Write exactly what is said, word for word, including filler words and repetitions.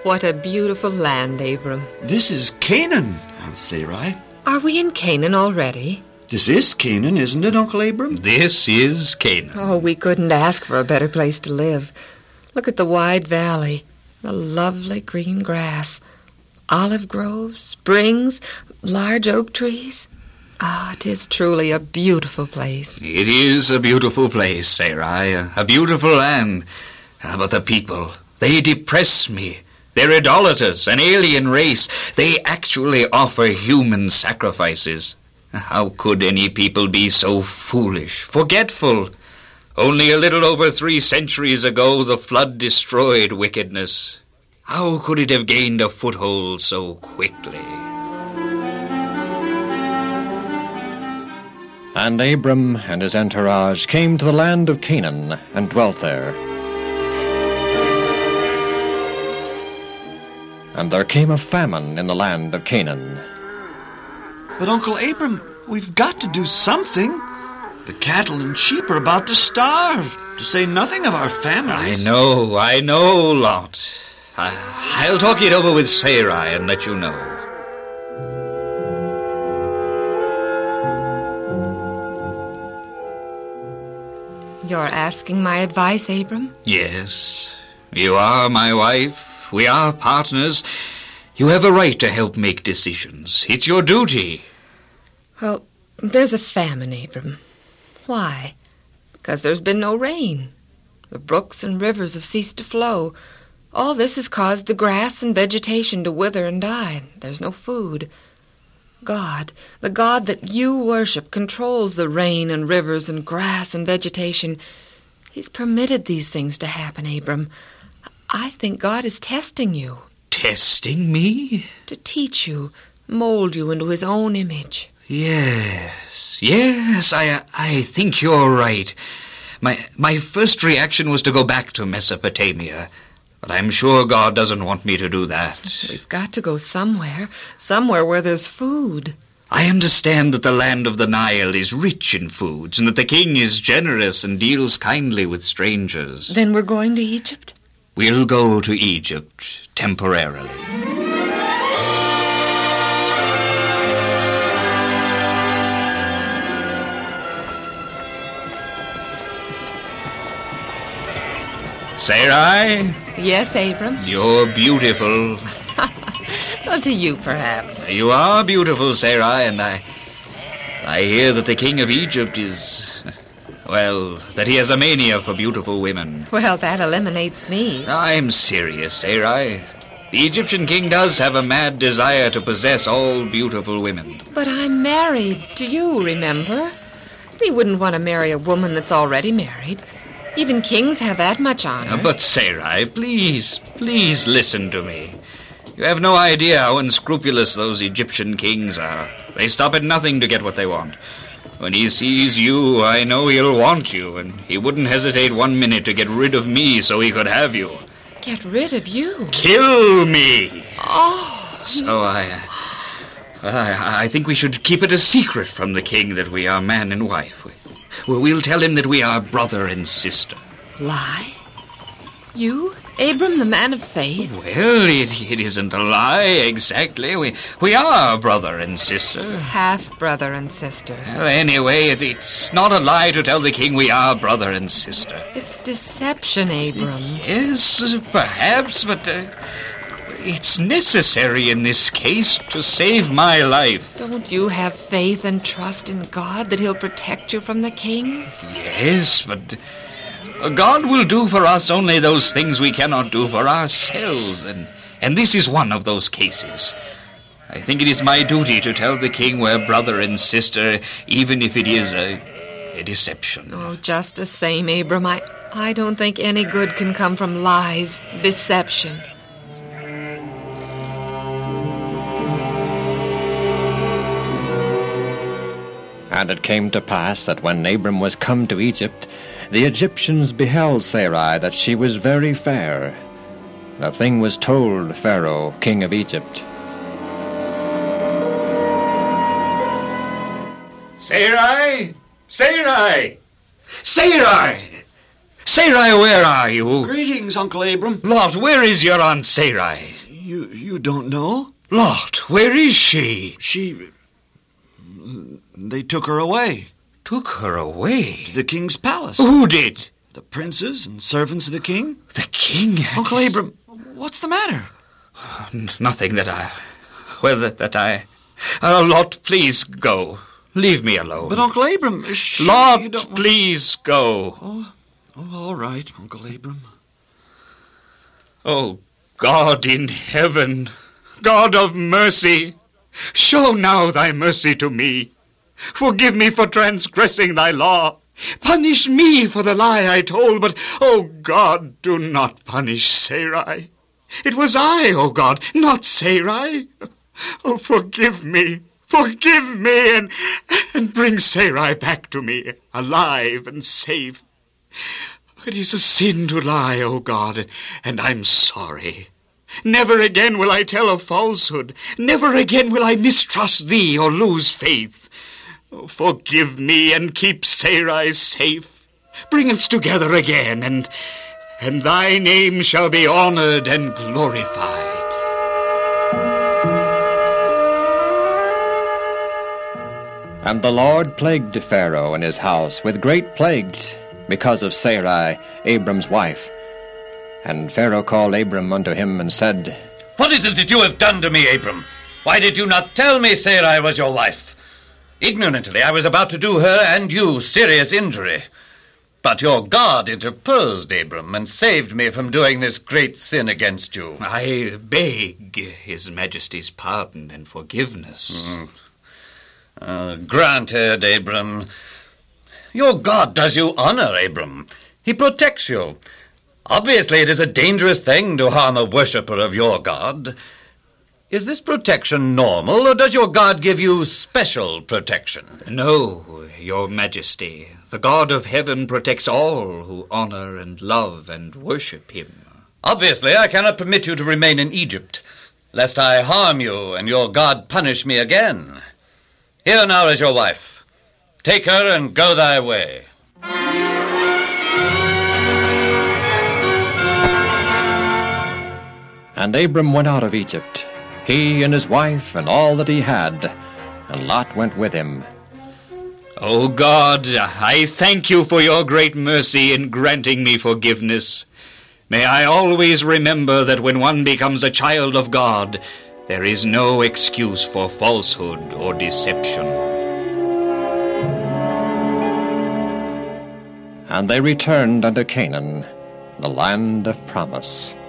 what a beautiful land, Abram. This is Canaan, Aunt Sarai. Are we in Canaan already? This is Canaan, isn't it, Uncle Abram? This is Canaan. Oh, we couldn't ask for a better place to live. Look at the wide valley, the lovely green grass, olive groves, springs, large oak trees. Ah, oh, it is truly a beautiful place. It is a beautiful place, Sarai, a beautiful land. But the people, they depress me. They're idolaters, an alien race. They actually offer human sacrifices. How could any people be so foolish, forgetful? Only a little over three centuries ago, the flood destroyed wickedness. How could it have gained a foothold so quickly? And Abram and his entourage came to the land of Canaan and dwelt there. And there came a famine in the land of Canaan. But, Uncle Abram, we've got to do something. The cattle and sheep are about to starve, to say nothing of our families. I know, I know, Lot. I, I'll talk it over with Sarai and let you know. You're asking my advice, Abram? Yes. You are my wife. We are partners. You have a right to help make decisions. It's your duty. Well, there's a famine, Abram. Why? Because there's been no rain. The brooks and rivers have ceased to flow. All this has caused the grass and vegetation to wither and die. There's no food. God, the God that you worship, controls the rain and rivers and grass and vegetation. He's permitted these things to happen, Abram. I think God is testing you. Testing me? To teach you, mold you into his own image. Yes, yes, I I think you're right. My my first reaction was to go back to Mesopotamia, but I'm sure God doesn't want me to do that. We've got to go somewhere, somewhere where there's food. I understand that the land of the Nile is rich in foods, and that the king is generous and deals kindly with strangers. Then we're going to Egypt? We'll go to Egypt temporarily. Sarai? Yes, Abram? You're beautiful. Well, to you, perhaps. You are beautiful, Sarai, and I... I hear that the king of Egypt is... Well, that he has a mania for beautiful women. Well, that eliminates me. I'm serious, Sarai. The Egyptian king does have a mad desire to possess all beautiful women. But I'm married to you, remember? He wouldn't want to marry a woman that's already married. Even kings have that much honor. But, Sarai, please, please listen to me. You have no idea how unscrupulous those Egyptian kings are. They stop at nothing to get what they want. When he sees you, I know he'll want you, and he wouldn't hesitate one minute to get rid of me so he could have you. Get rid of you? Kill me! Oh! So I... I, I think we should keep it a secret from the king that we are man and wife. We, we'll tell him that we are brother and sister. Lie? You? Abram, the man of faith? Well, it, it isn't a lie, exactly. We we are brother and sister. Half-brother and sister. Well, anyway, it, it's not a lie to tell the king we are brother and sister. It's deception, Abram. Yes, perhaps, but uh, it's necessary in this case to save my life. Don't you have faith and trust in God that he'll protect you from the king? Yes, but... God will do for us only those things we cannot do for ourselves, and, and this is one of those cases. I think it is my duty to tell the king we're brother and sister, even if it is a, a deception. Oh, just the same, Abram, I, I don't think any good can come from lies, deception. And it came to pass that when Abram was come to Egypt, the Egyptians beheld Sarai that she was very fair. The thing was told Pharaoh, king of Egypt. Sarai! Sarai! Sarai! Sarai, where are you? Greetings, Uncle Abram. Lot, where is your Aunt Sarai? You you don't know? Lot, where is she? She... They took her away. Took her away? To the king's palace. Who did? The princes and servants of the king. The king? Uncle Abram, what's the matter? Uh, nothing that I... Well, that, that I... Uh, Lot, please go. Leave me alone. But Uncle Abram... Sure, Lot, you don't... please go. Oh, oh, all right, Uncle Abram. Oh, God in heaven, God of mercy, show now thy mercy to me. Forgive me for transgressing thy law. Punish me for the lie I told, but, oh God, do not punish Sarai. It was I, oh God, not Sarai. Oh, forgive me, forgive me, and, and bring Sarai back to me, alive and safe. It is a sin to lie, O God, and I'm sorry. Never again will I tell a falsehood. Never again will I mistrust thee or lose faith. Oh, forgive me and keep Sarai safe. Bring us together again, and, and thy name shall be honored and glorified. And the Lord plagued Pharaoh and his house with great plagues, because of Sarai, Abram's wife. And Pharaoh called Abram unto him and said, What is it that you have done to me, Abram? Why did you not tell me Sarai was your wife? Ignorantly I was about to do her and you serious injury. But your God interposed, Abram, and saved me from doing this great sin against you. I beg his majesty's pardon and forgiveness. Mm. Uh, granted, Abram. Your God does you honor, Abram. He protects you. Obviously, it is a dangerous thing to harm a worshipper of your God. Is this protection normal, or does your God give you special protection? No, your majesty. The God of heaven protects all who honor and love and worship him. Obviously, I cannot permit you to remain in Egypt, lest I harm you and your God punish me again. Here now is your wife. Take her and go thy way. And Abram went out of Egypt, he and his wife and all that he had, and Lot went with him. O God, I thank you for your great mercy in granting me forgiveness. May I always remember that when one becomes a child of God, there is no excuse for falsehood or deception. And they returned unto Canaan, the land of promise.